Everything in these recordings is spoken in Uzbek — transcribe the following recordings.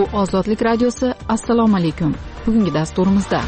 Ozodlik radiosi. Assalomu alaykum. Bugungi dasturimizda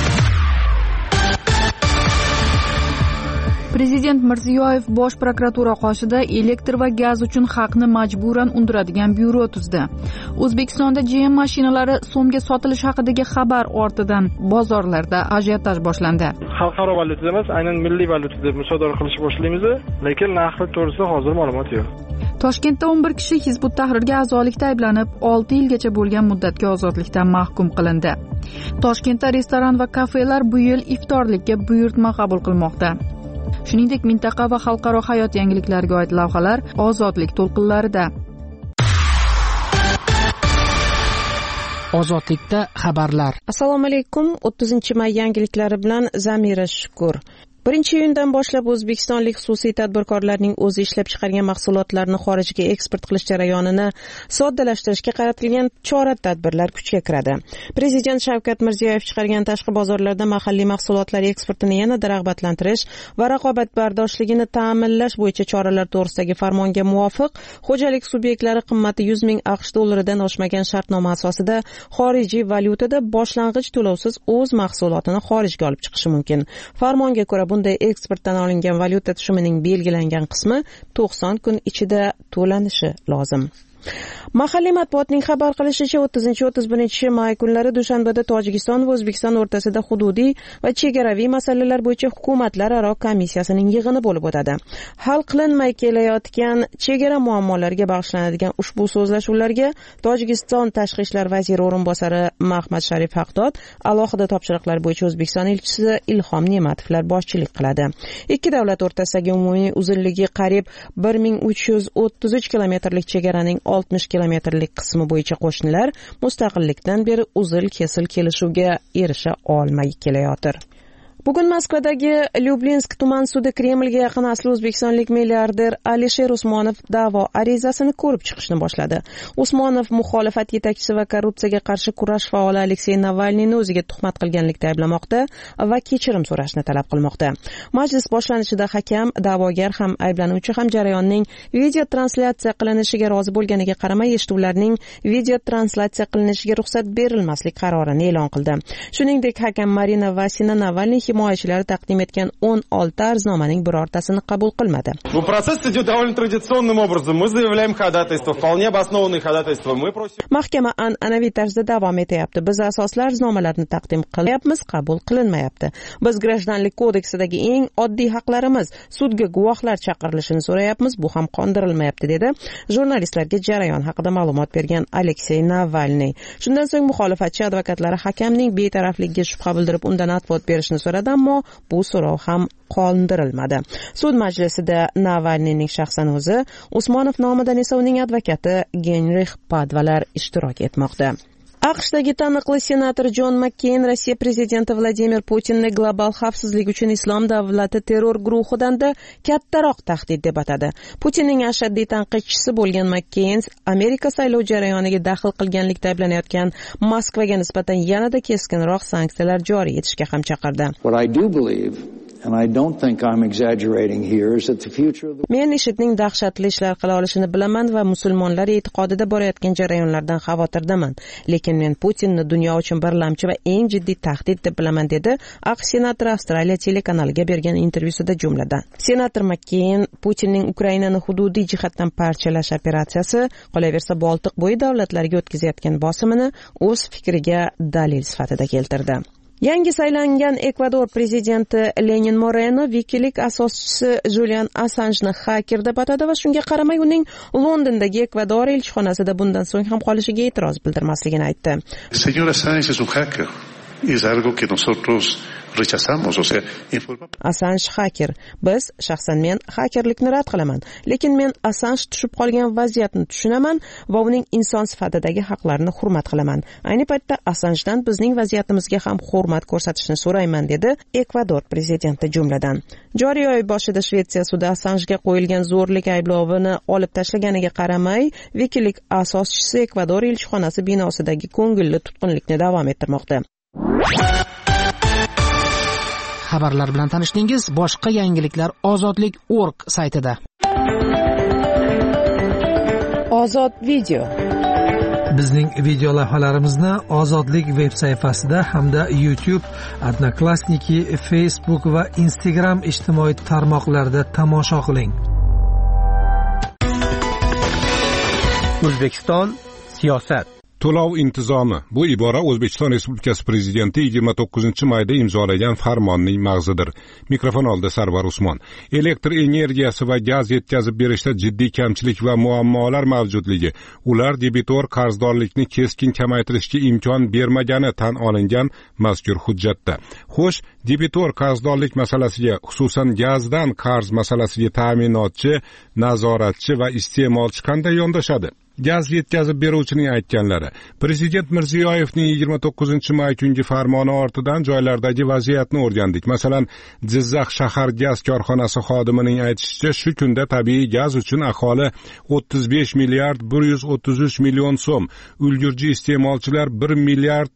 Prezident Mirziyoyev Bosh prokuratura qoshida elektr va gaz uchun haqni majburan undiradigan byuro tuzdi. O'zbekistonda GM mashinalari so'mga sotilishi haqidagi xabar ortidan bozorlarda ajiotaj boshlandi. Xalqaro valyutada emas, aynan milliy valyutada musodara qilishni boshlaymiz, lekin narxi to'g'risida hozir ma'lumot yo'q. Toshkentda 11 kishi Hizbut Tahrirga a'zolikda ayblanib, 6 yilgacha bo'lgan muddatga ozodlikdan mahkum qilindi. Toshkentda restoran va kafelar bu yil iftorlikka buyurtma qabul qilmoqda. Shuningdek, mintaqa va xalqaro hayot yangiliklariga oid lavhalar ozodlik to'lqinlarida. Ozodlikda xabarlar. Assalomu alaykum. 30-may yangiliklari bilan Zamira Shukur. 1-iyundan boshlab o'zbekistonlik xususiy tadbirkorlarning o'zi ishlab chiqargan mahsulotlarni xorijga eksport qilish jarayonini soddalashtirishga qaratilgan chora-tadbirlar kuchga kiradi. Prezident Shavkat Mirziyoyev chiqargan tashqi bozorlarda mahalliy mahsulotlar eksportini yanada rag'batlantirish va raqobatbardoshligini ta'minlash bo'yicha choralar to'g'risidagi farmonga muvofiq xo'jalik subyektlari qimmati 100 ming AQSh dollaridan oshmagan shartnoma asosida xorijiy valyutada boshlang'ich to'lovsiz o'z mahsulotini xorijga olib chiqishi mumkin. Farmonga ko'ra bunday eksportdan olingan valyuta tushumining belgilangan qismi 90 kun ichida to'lanishi lozim. Mahalliy matbuotning xabar qilishicha 30-31 may kunlari Dushanbada Tojikiston va O'zbekiston o'rtasida hududiy va chegaraviy masalalar bo'yicha hukumatlararo komissiyasining yig'ini bo'lib o'tadi. Hal qilinmay kelayotgan chegara muammolariga bag'ishlanadigan ushbu so'zlashuvlarga Tojikiston tashqi ishlar vaziri o'rinbosari Mahmad Sharif Haqdod, alohida topshiriqlar bo'yicha O'zbekiston elchisi Ilhom Ne'matovlar boshchilik qiladi. Ikki davlat o'rtasidagi umumiy uzunligi qariyb 1333 kilometrlik chegaraning 60 kilometrlik qismi bo'yicha qo'shnilar mustaqillikdan beri uzil-kesil kelishuvga erisha olmay kelayotir. Bugun Moskvadagi Lyublinsk tuman sudi Kremlga yaqin asli o'zbekistonlik milliarder Alisher Usmonov da'vo arizasini ko'rib chiqishni boshladi. Usmonov muxolifat yetakchisi va korrupsiyaga qarshi kurash faoli Aleksey Navalniyni o'ziga tuhmat qilganlikda ayblamoqda va kechirim so'rashni talab qilmoqda. Majlis boshlanishida hakam, da'vogar ham ayblanuvchi ham jarayonning video translyatsiya qilinishiga rozi bo'lganiga qaramay eshituvlarning video translyatsiya qilinishiga ruxsat berilmaslik qarorini e'lon qildi. Shuningdek, hakam Marina Vasina Navalniy himoyachilari taqdim etgan 16 arznomaning birortasini qabul qilmadi. Bu protsess идет довольно традиционным образом. Мы заявляем ходатайство, вполне обоснованные ходатайства. Мы просим. Mahkama an'anaviy tarzda davom etyapti. Biz asosli arznomalarni taqdim qilyapmiz, qabul qilinmayapti. Biz grajdanlik kodeksidagi eng oddiy haqlarimiz, sudga guvohlar chaqirilishini so'rayapmiz, bu ham qondirilmayapti, dedi jurnalistlarga jarayon haqida ma'lumot bergan Aleksey Navalniy. Shundan so'ng muxolifatchi advokatlari hakamning betarafligiga shubha bildirib undan advot berishni so'radi, ammo bu so'rov ham qondirilmadi. Sud majlisida Navalniyning shaxsan o'zi, Usmonov nomidan esa uning advokati Genrix Padvalar ishtirok etmoqda. AQShdagi taniqli senator Jon Makkeyn Rossiya prezidenti Vladimir Putinni global xavfsizlik uchun islom davlati terror guruhidan-da kattaroq tahdid deb atadi. Putinning ashaddiy tanqidchisi bo'lgan Makkeyn Amerika saylov jarayoniga daxl qilganlikda ayblanayotgan Moskvaga nisbatan yanada keskinroq sanksiyalar joriy etishga ham chaqirdi. Men IShIDning dahshatli ishlar qila olishini bilaman va musulmonlar e'tiqodida borayotgan jarayonlardan xavotirdaman. Lekin men Putinni dunyo uchun birlamchi va eng jiddiy tahdid deb bilaman, dedi AQSh senatori Avstraliya telekanaliga bergan intervyusida jumladan. Senator Makkeyn Putinning Ukrainani hududiy jihatdan parchalash operatsiyasi, qolaversa Boltiq bo'yi davlatlariga o'tkazayotgan bosimini o'z fikriga dalil sifatida keltirdi. Yangi saylangan Ekvador prezidenti Lenin Moreno WikiLeaks asoschisi Julian Assanjni xaker deb atadi va shunga qaramay uning Londondagi Ekvador elchixonasida bundan so'ng ham qolishiga e'tiroz bildirmasligini aytdi. Señor Assange es un hacker. Es algo que nosotros rechazamos, o sea, Assange haker. Biz, shaxsan men hakerlikni rad qilaman, lekin men Assange tushib qolgan vaziyatni tushunaman va uning inson sifatidagi haqlarini hurmat qilaman. Ayni paytda Assangedan bizning vaziyatimizga ham hurmat ko'rsatishni so'rayman, dedi Ekvador prezidenti jumladan. Joriy oy boshida Shvetsiya sudi Assangega qo'yilgan zo'rlik ayblovini olib tashlaganiga qaramay, WikiLeaks asoschisi Ekvador elchixonasi binosidagi ko'ngilli tutqunlikni davom ettirmoqda. Xabarlar bilan tanishdingiz. Boshqa yangiliklar ozodlik.org saytida. Ozod video. Bizning video lavhalarimizni Ozodlik veb sayfasida hamda YouTube, Odnoklassniki, Facebook va Instagram ijtimoiy tarmoqlarida tomosha qiling. O'zbekiston siyosat. To'lov intizomi. Bu ibora O'zbekiston Respublikasi Prezidenti 29-mayda imzolagan farmonning mag'zidir. Mikrofon oldida Sarvar Usmon. Elektr energiyasi va gaz yetkazib berishda jiddiy kamchilik va muammolar mavjudligi, ular debitor qarzdorlikni keskin kamaytirishga imkon bermagani tan olingan mazkur hujjatda. Xo'sh, debitor qarzdorlik masalasiga, xususan gazdan qarz masalasiga ta'minotchi, nazoratchi va iste'molchi qanday yondashadi? Gaz yetkazib beruvchining aytganlari. Prezident Mirziyoyevning 29-may kungi farmoni ortidan joylardagi vaziyatni o'rgandik. Masalan, Jizzax shahar gaz korxonasi xodimining aytishicha, shu kunda tabiiy gaz uchun aholi 35 milliard 133 million so'm, ulgurji iste'molchilar 1 milliard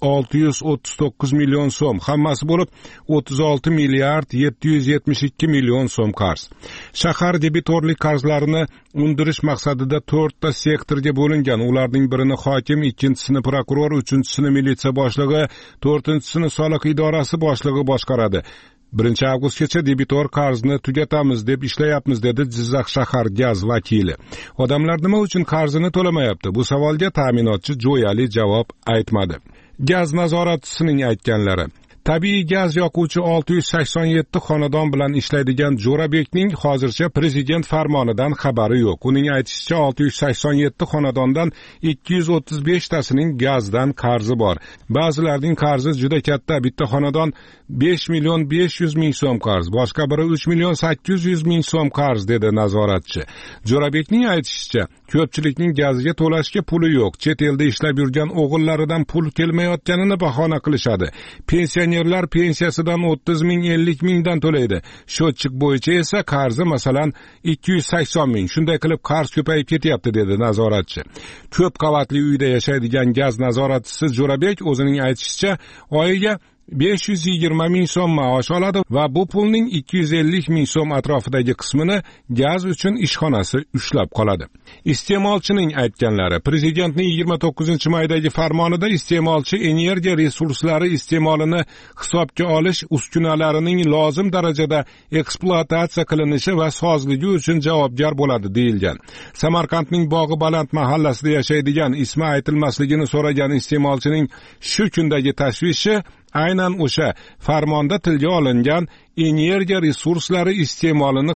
639 million so'm, hammasi bo'lib 36 milliard 772 million so'm qarz. Shahar debitorlik qarzlarini undirish maqsadida 4 ta sektorga bo'lingan. Ularning birini hokim, ikkinchisini prokuror, uchinchisini militsiya boshlig'i, to'rtinchisini soliq idorasi boshlig'i boshqaradi. 1 avgustgacha debitor qarzni tugatamiz deb ishlayapmiz, dedi Jizzax shahar gaz vakili. Odamlar nima uchun qarzini to'lamayapti? Bu savolga ta'minotchi jo'yali javob aytmadi. Gaz nazoratchisining aytganlari. Tabiiy gaz yoquvchi 687 xonadon bilan ishlaydigan Jo'rabekning hozircha prezident farmonidan xabari yo'q. Uning aytishicha 687 xonadondan 235 tasining gazdan qarzi bor. Ba'zilarning qarzi juda katta. Bitta xonadon 5 million 500 ming so'm qarz, boshqa biri 3 million 800 ming so'm qarz, dedi nazoratchi. Jo'rabekning aytishicha, ko'pchilikning gazga to'lashga puli yo'q. Chet elda ishlab yurgan o'g'illaridan pul kelmayotganini bahona qilishadi. Pensionerlar pensiyasidan 30 ming 50 mingdan to'laydi. Shotchiq bo'yicha esa qarzi masalan 280 ming. Shunday qilib qarz ko'payib ketyapti, dedi nazoratchi. Ko'p qavatli uyda yashaydigan gaz nazoratchisi Jo'rabek o'zining aytishicha, oyiga 520 ming so'm maosh oladi va bu pulning 250 ming so'm atrofidagi qismini gaz uchun ishxonasi ushlab qoladi. Iste'molchining aytganlari. Prezidentning 29-maydagi farmonida iste'molchi energiya resurslari iste'molini hisobga olish uskunalarining lozim darajada ekspluatatsiya qilinishi va sozligi uchun javobgar bo'ladi, deyilgan. Samarqandning Bog'i Baland mahallasida yashaydigan, ismi aytilmasligini so'ragan iste'molchining shu kundagi tashvishi aynan o'sha farmonda tilga olingan energiya resurslari iste'molini